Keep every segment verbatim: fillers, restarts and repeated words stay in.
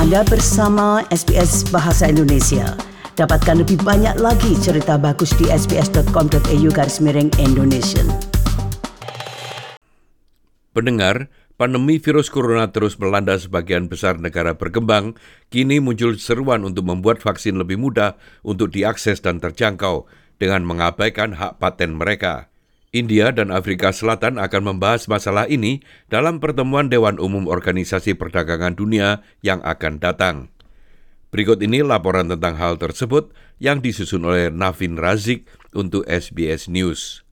Anda bersama S B S Bahasa Indonesia. Dapatkan lebih banyak lagi cerita bagus di sbs.com.au garis miring Indonesia. Pendengar, pandemi virus corona terus melanda sebagian besar negara berkembang. Kini muncul seruan untuk membuat vaksin lebih mudah untuk diakses dan terjangkau dengan mengabaikan hak paten mereka. India dan Afrika Selatan akan membahas masalah ini dalam pertemuan Dewan Umum Organisasi Perdagangan Dunia yang akan datang. Berikut ini laporan tentang hal tersebut yang disusun oleh Navin Razik untuk S B S News.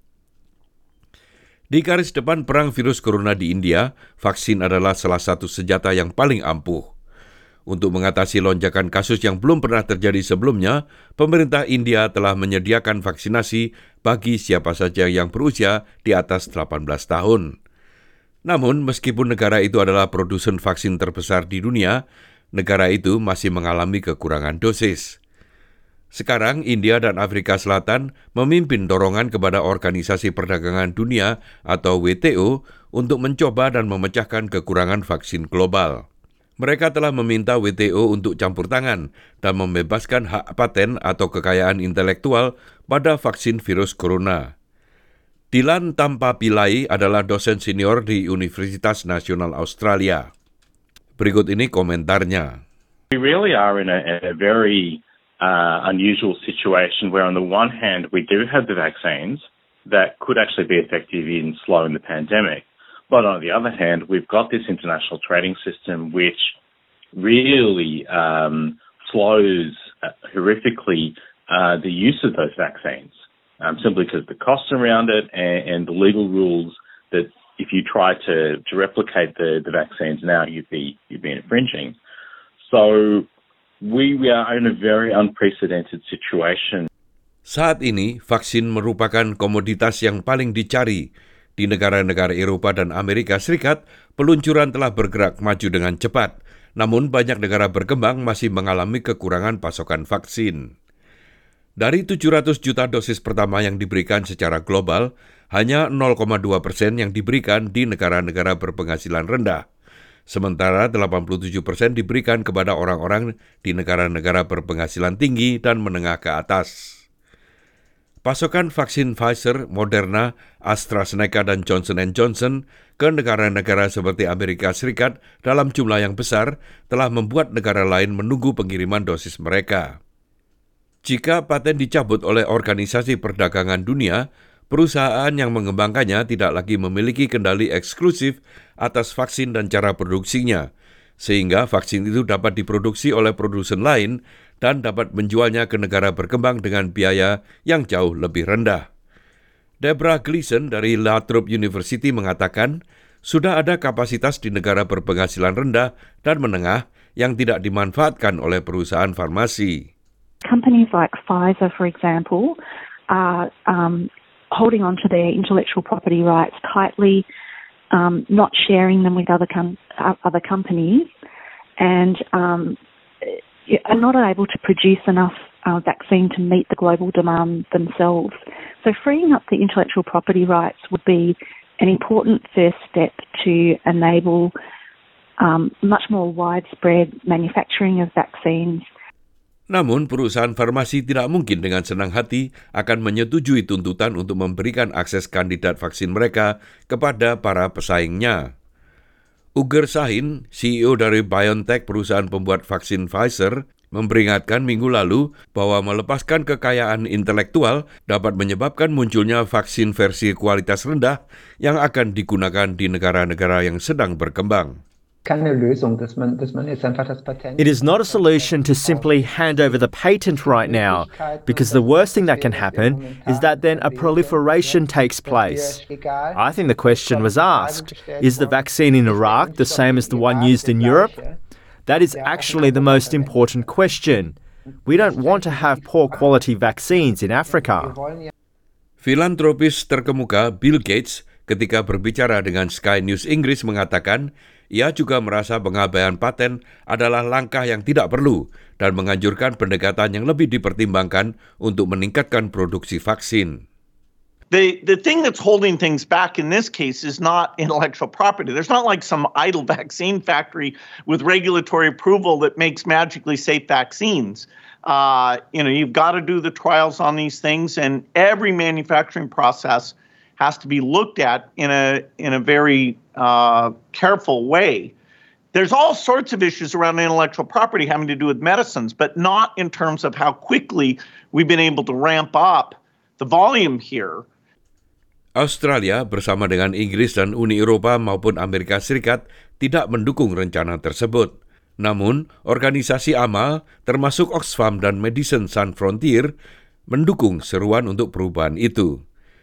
Di garis depan perang virus corona di India, vaksin adalah salah satu senjata yang paling ampuh. Untuk mengatasi lonjakan kasus yang belum pernah terjadi sebelumnya, pemerintah India telah menyediakan vaksinasi bagi siapa saja yang berusia di atas delapan belas tahun. Namun, meskipun negara itu adalah produsen vaksin terbesar di dunia, negara itu masih mengalami kekurangan dosis. Sekarang, India dan Afrika Selatan memimpin dorongan kepada Organisasi Perdagangan Dunia atau W T O untuk mencoba dan memecahkan kekurangan vaksin global. Mereka telah meminta W T O untuk campur tangan dan membebaskan hak paten atau kekayaan intelektual pada vaksin virus corona. Dylan Tampapillai adalah dosen senior di Universitas Nasional Australia. Berikut ini komentarnya. We really are in a, a very uh, unusual situation where on the one hand we do have the vaccines that could actually be effective in slowing the pandemic. But on the other hand, we've got this international trading system which really um, slows uh, horrifically uh, the use of those vaccines, um, simply because the costs around it and, and the legal rules that if you try to, to replicate the, the vaccines now, you'd be you'd be infringing. So we, we are in a very unprecedented situation. Saat ini, vaksin merupakan komoditas yang paling dicari. Di negara-negara Eropa dan Amerika Serikat, peluncuran telah bergerak maju dengan cepat. Namun banyak negara berkembang masih mengalami kekurangan pasokan vaksin. Dari tujuh ratus juta dosis pertama yang diberikan secara global, hanya nol koma dua persen yang diberikan di negara-negara berpenghasilan rendah. Sementara delapan puluh tujuh persen diberikan kepada orang-orang di negara-negara berpenghasilan tinggi dan menengah ke atas. Pasokan vaksin Pfizer, Moderna, AstraZeneca, dan Johnson and Johnson ke negara-negara seperti Amerika Serikat dalam jumlah yang besar telah membuat negara lain menunggu pengiriman dosis mereka. Jika paten dicabut oleh Organisasi Perdagangan Dunia, perusahaan yang mengembangkannya tidak lagi memiliki kendali eksklusif atas vaksin dan cara produksinya, sehingga vaksin itu dapat diproduksi oleh produsen lain dan dapat menjualnya ke negara berkembang dengan biaya yang jauh lebih rendah. Deborah Gleason dari Lathrop University mengatakan, sudah ada kapasitas di negara berpenghasilan rendah dan menengah yang tidak dimanfaatkan oleh perusahaan farmasi. Companies like Pfizer, for example, are um, holding on to their intellectual property rights tightly, um, not sharing them with other com- other companies, and um, are not able to produce enough uh, vaccine to meet the global demand themselves. So freeing up the intellectual property rights would be an important first step to enable um, much more widespread manufacturing of vaccines. Namun, perusahaan farmasi tidak mungkin dengan senang hati akan menyetujui tuntutan untuk memberikan akses kandidat vaksin mereka kepada para pesaingnya. Ugur Sahin, C E O dari BioNTech, perusahaan pembuat vaksin Pfizer, memperingatkan minggu lalu bahwa melepaskan kekayaan intelektual dapat menyebabkan munculnya vaksin versi kualitas rendah yang akan digunakan di negara-negara yang sedang berkembang. It is not a solution to simply hand over the patent right now, because the worst thing that can happen is that then a proliferation takes place. I think the question was asked, is the vaccine in Iraq the same as the one used in Europe? That is actually the most important question. We don't want to have poor quality vaccines in Africa. Filantropis terkemuka Bill Gates ketika berbicara dengan Sky News Inggris mengatakan, ia juga merasa pengabaian paten adalah langkah yang tidak perlu dan menganjurkan pendekatan yang lebih dipertimbangkan untuk meningkatkan produksi vaksin. The the thing that's holding things back in this case is not intellectual property. There's not like some idle vaccine factory with regulatory approval that makes magically safe vaccines. Uh, you know, you've got to do the trials on these things, and every manufacturing process has to be looked at in a in a very uh, careful way. There's all sorts of issues around intellectual property having to do with medicines, but not in terms of how quickly we've been able to ramp up the volume here. Australia bersama dengan Inggris dan Uni Eropa maupun Amerika Serikat tidak mendukung rencana tersebut. Namun, organisasi amal termasuk Oxfam dan Medicine Sans Frontier mendukung seruan untuk perubahan itu.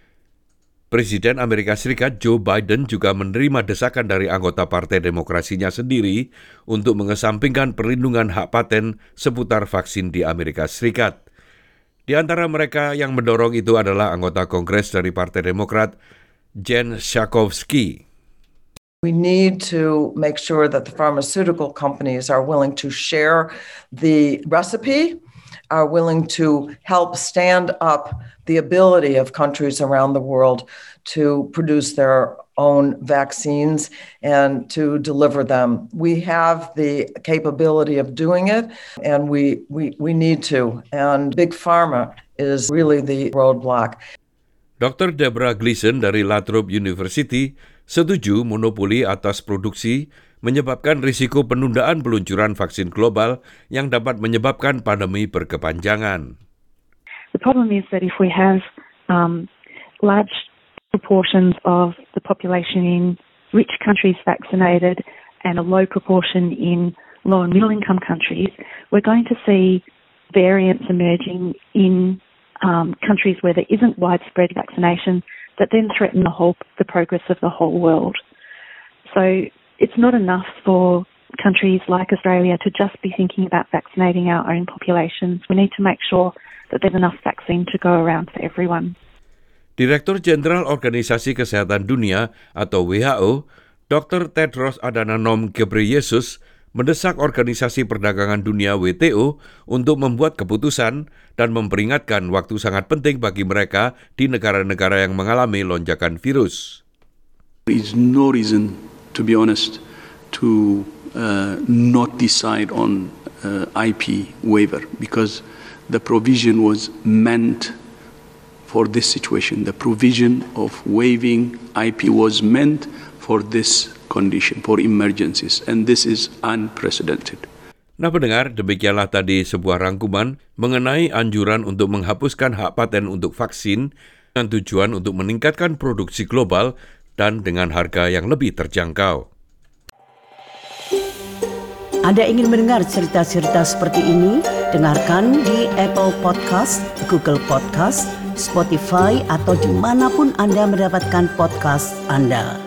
Presiden Amerika Serikat Joe Biden juga menerima desakan dari anggota Partai Demokrasinya sendiri untuk mengesampingkan perlindungan hak paten seputar vaksin di Amerika Serikat. Di antara mereka yang mendorong itu adalah anggota Kongres dari Partai Demokrat, Jen Schakowsky. We need to make sure that the pharmaceutical companies are willing to share the recipe, are willing to help stand up the ability of countries around the world to produce their own vaccines and to deliver them. We have the capability of doing it, and we, we, we need to. And Big Pharma is really the roadblock. Doktor Deborah Gleason dari Lathrop University setuju monopoli atas produksi menyebabkan risiko penundaan peluncuran vaksin global yang dapat menyebabkan pandemi berkepanjangan. The problem is that if we have um, large proportions of the population in rich countries vaccinated and a low proportion in low and middle income countries, we're going to see variants emerging in um, countries where there isn't widespread vaccination that then threaten the whole the progress of the whole world. So it's not enough for countries like Australia to just be thinking about vaccinating our own populations. We need to make sure that there's enough vaccine to go around for everyone. Direktur Jenderal Organisasi Kesehatan Dunia atau W H O, Doktor Tedros Adhanom Ghebreyesus mendesak Organisasi Perdagangan Dunia W T O untuk membuat keputusan dan memperingatkan waktu sangat penting bagi mereka di negara-negara yang mengalami lonjakan virus. There is no reason, to be honest, to uh, not decide on uh, I P waiver because the provision was meant for this situation. The provision of waiving I P was meant for this condition, for emergencies, and this is unprecedented. Nah pendengar, demikianlah tadi sebuah rangkuman mengenai anjuran untuk menghapuskan hak paten untuk vaksin dengan tujuan untuk meningkatkan produksi global dan dengan harga yang lebih terjangkau. Anda ingin mendengar cerita-cerita seperti ini? Dengarkan di Apple Podcast, Google Podcast, Spotify, atau dimanapun Anda mendapatkan podcast Anda.